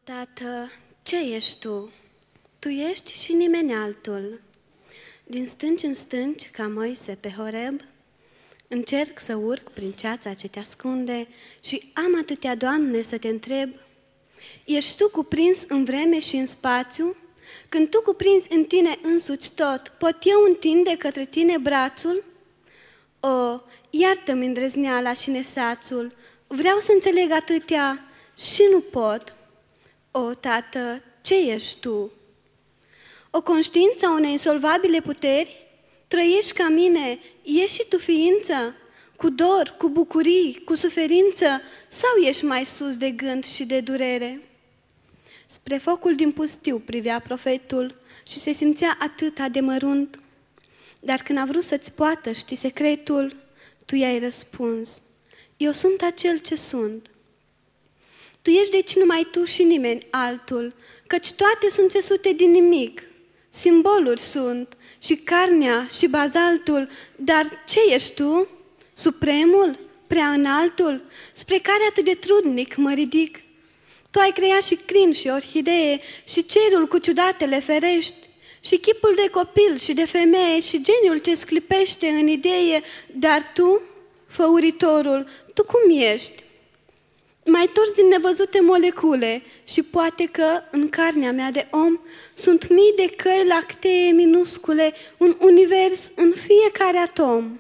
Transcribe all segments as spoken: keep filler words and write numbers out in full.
Tată, ce ești Tu? Tu ești și nimeni altul. Din stânci în stânci, ca Moise pe Horeb, încerc să urc prin ceața ce te ascunde și am atâtea, Doamne, să te întreb. Ești Tu cuprins în vreme și în spațiu? Când Tu cuprinzi în Tine însuți tot, pot eu întinde către Tine brațul? O, iartă-mi îndrăzneala și nesațul, vreau să înțeleg atâtea și nu pot. O, Tată, ce ești Tu? O conștiință a unei insolvabile puteri? Trăiești ca mine, ești și Tu ființă? Cu dor, cu bucurii, cu suferință? Sau ești mai sus de gând și de durere? Spre focul din pustiu privea profetul și se simțea atâta de mărunt. Dar când a vrut să-ți poată ști secretul, Tu i-ai răspuns: eu sunt acel ce sunt. Tu ești deci numai Tu și nimeni altul, căci toate sunt țesute din nimic. Simboluri sunt, și carnea, și bazaltul, dar ce ești Tu? Supremul? Prea înaltul? Spre care atât de trudnic mă ridic? Tu ai creat și crin și orhidee, și cerul cu ciudatele ferești, și chipul de copil și de femeie, și geniul ce sclipește în idee, dar Tu, făuritorul, Tu cum ești? Mai torți din nevăzute molecule și poate că în carnea mea de om sunt mii de căi lactee minuscule, un univers în fiecare atom.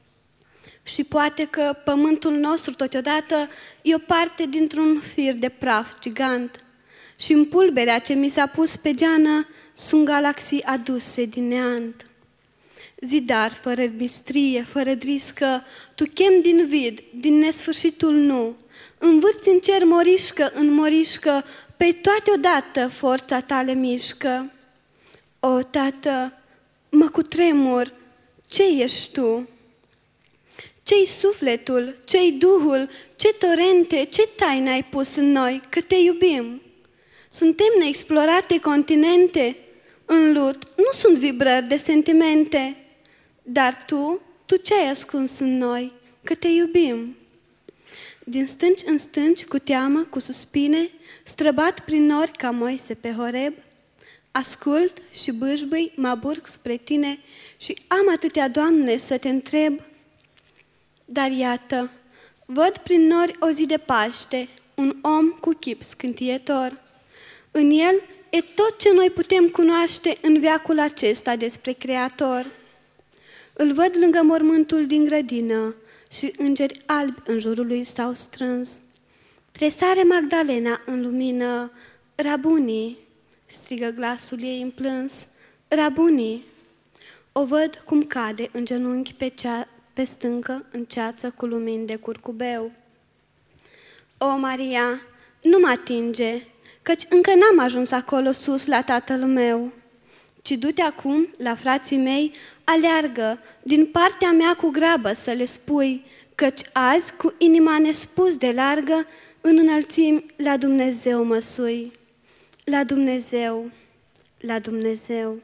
Și poate că pământul nostru totodată e o parte dintr-un fir de praf gigant și în pulberea ce mi s-a pus pe geană sunt galaxii aduse din neant. Zidar, fără mistrie, fără driscă, Tu chem din vid, din nesfârșitul nu, învârți în cer morișcă, în morișcă, pe toate odată forța Ta le mișcă. O, Tată, mă cutremur, ce ești Tu? Ce-i sufletul, ce-i Duhul, ce torente, ce taină ai pus în noi, că Te iubim? Suntem neexplorate continente, în lut nu sunt vibrări de sentimente, dar Tu, Tu ce-ai ascuns în noi, că Te iubim? Din stânci în stânci, cu teamă, cu suspine, străbat prin nori ca Moise pe Horeb, ascult și bâșbâi, mă aburc spre Tine și am atâtea, Doamne, să Te întreb. Dar iată, văd prin nori o zi de Paște, un om cu chip scântietor. În el e tot ce noi putem cunoaște în veacul acesta despre Creator. Îl văd lângă mormântul din grădină și îngeri albi în jurul lui stau strâns. Tresare Magdalena în lumină, Rabunii, strigă glasul ei împlâns, Rabunii. O văd cum cade în genunchi pe, cea, pe stâncă, în ceață cu lumini de curcubeu. O, Maria, nu mă atinge, căci încă n-am ajuns acolo sus la Tatăl meu, ci du-te acum la frații mei, aleargă din partea mea cu grabă să le spui, căci azi, cu inima nespus de largă, în înălțimi la Dumnezeu mă sui. La Dumnezeu, la Dumnezeu.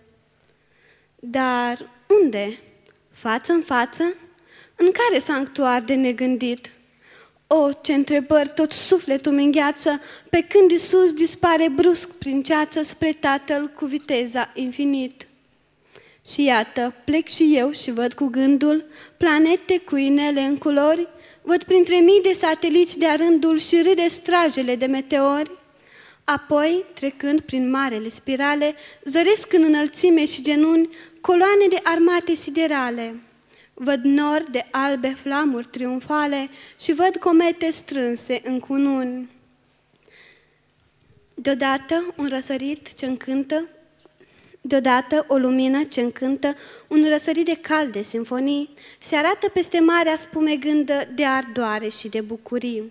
Dar unde? Față în față? În care sanctuar de negândit? O, ce întrebări tot sufletul mi îngheață, pe când Iisus dispare brusc prin ceață spre Tatăl cu viteza infinit. Și iată, plec și eu și văd cu gândul planete cu inele în culori, văd printre mii de sateliți de-a rândul și râde strajele de meteori. Apoi, trecând prin marele spirale, zăresc în înălțime și genuni coloane de armate siderale. Văd nori de albe flamuri triumfale și văd comete strânse în cununi. Deodată un răsărit ce încântă, deodată o lumină ce încântă, un răsărit de calde simfonii, se arată peste marea spumegândă de ardoare și de bucurii.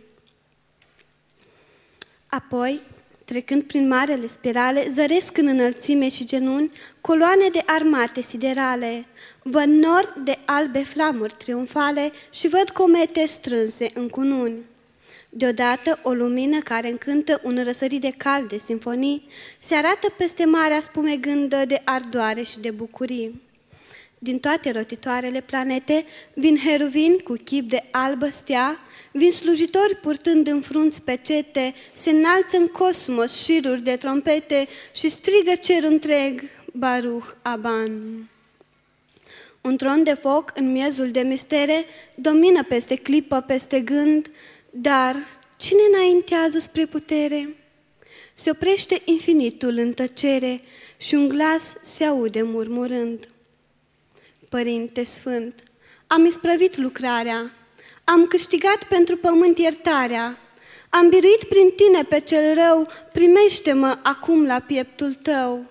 Apoi, trecând prin marele spirale, zăresc în înălțime și genuni coloane de armate siderale, văd nori de albe flamuri triumfale și văd comete strânse în cununi. Deodată o lumină care încântă un răsărit de calde simfonii se arată peste marea spumegândă de ardoare și de bucurii. Din toate rotitoarele planete vin heruvini cu chip de albă stea, vin slujitori purtând în frunți pecete, se înalță în cosmos șiruri de trompete și strigă cer întreg, Baruch Aban. Un tron de foc în miezul de mistere domină peste clipă, peste gând, dar cine înaintează spre putere? Se oprește infinitul în tăcere și un glas se aude murmurând. Părinte Sfânt, am isprăvit lucrarea, am câștigat pentru pământ iertarea, am biruit prin tine pe cel rău, primește-mă acum la pieptul tău.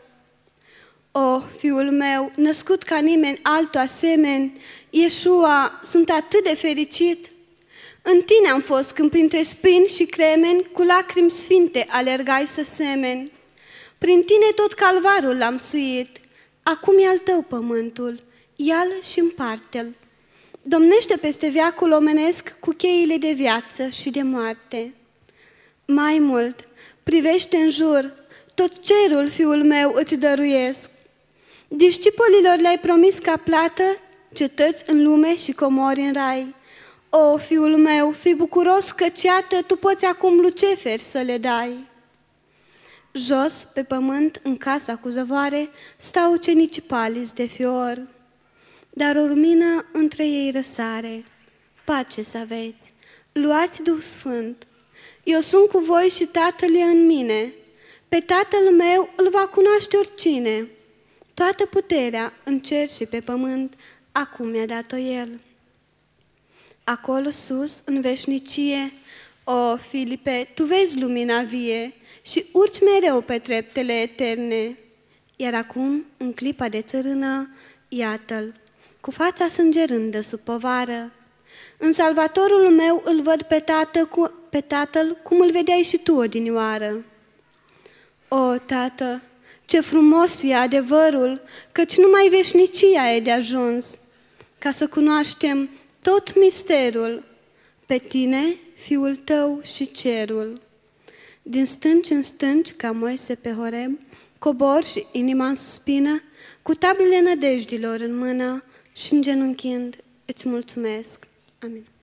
O, fiul meu, născut ca nimeni altul asemeni, Iesua, sunt atât de fericit. În tine am fost când printre spini și cremeni, cu lacrimi sfinte alergai să semeni. Prin tine tot calvarul l-am suit, acum e al tău pământul, ia-l și împarte-l. Domnește peste veacul omenesc cu cheile de viață și de moarte. Mai mult, privește în jur, tot cerul, fiul meu, îți dăruiesc. Discipolilor le-ai promis ca plată cetăți în lume și comori în rai. O, fiul meu, fii bucuros căci iată, tu poți acum luceferi să le dai. Jos, pe pământ, în casa cu zăvoare, stau ucenicii palizi de fior, dar o lumină între ei răsare. Pace să aveți, luați Duh Sfânt. Eu sunt cu voi și Tatăl e în mine. Pe Tatăl meu îl va cunoaște oricine. Toată puterea în cer și pe pământ acum mi-a dat-o El. Acolo sus, în veșnicie, o, Filipe, tu vezi lumina vie și urci mereu pe treptele eterne. Iar acum, în clipa de țărână, iată-l, cu fața sângerândă sub povară. În Salvatorul meu îl văd pe, tată, cu, pe Tatăl cum îl vedeai și tu odinioară. O, Tată, ce frumos e adevărul, căci numai veșnicia e de ajuns, ca să cunoaștem tot misterul, pe tine, Fiul tău și cerul. Din stânci în stânci, ca Moise pe Horeb, cobor și inima în suspină, cu tablele nădejdilor în mână și îngenunchind îți mulțumesc. Amin.